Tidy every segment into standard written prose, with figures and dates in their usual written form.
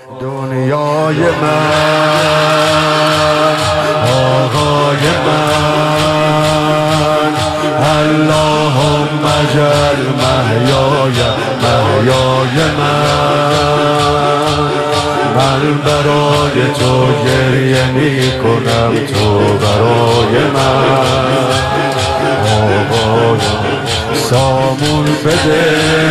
دنیای من، آقای من، اللهم اجعل محیای من برای تو گریه می کنم، تو برای من. آقای سامون بده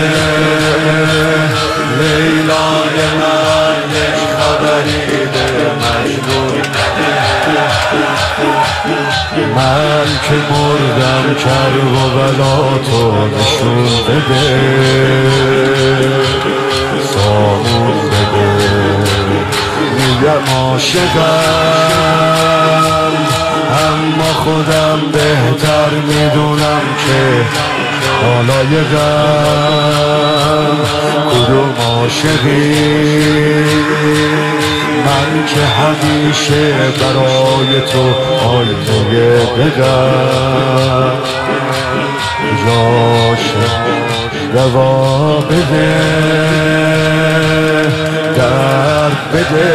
لیلای من، یک خبری به مجنون. من که مردم کرب و بلا تو نشون بده، سامون بده. میگم عاشقم اما خودم بهتر میدونم که بالای غم کدوم عاشقی. من که همیشه برای تو آینه بگم، جاش دوا بده، درد بده.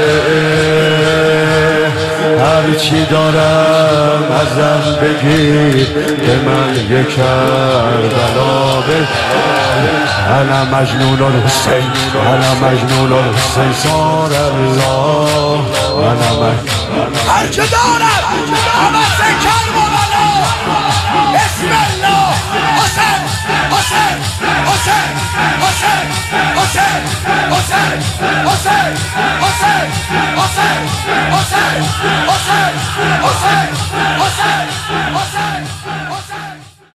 هرچی دارم ازم بگیر، به من یک کربلا بده. انا مجنون الحسین، انا مجنون الحسین، صار الله. هرچه دارم عوض کربلا، بسم الله. حسین حسین حسین حسین حسین حسین حسین حسین حسین حسین حسین حسین حسین حسین.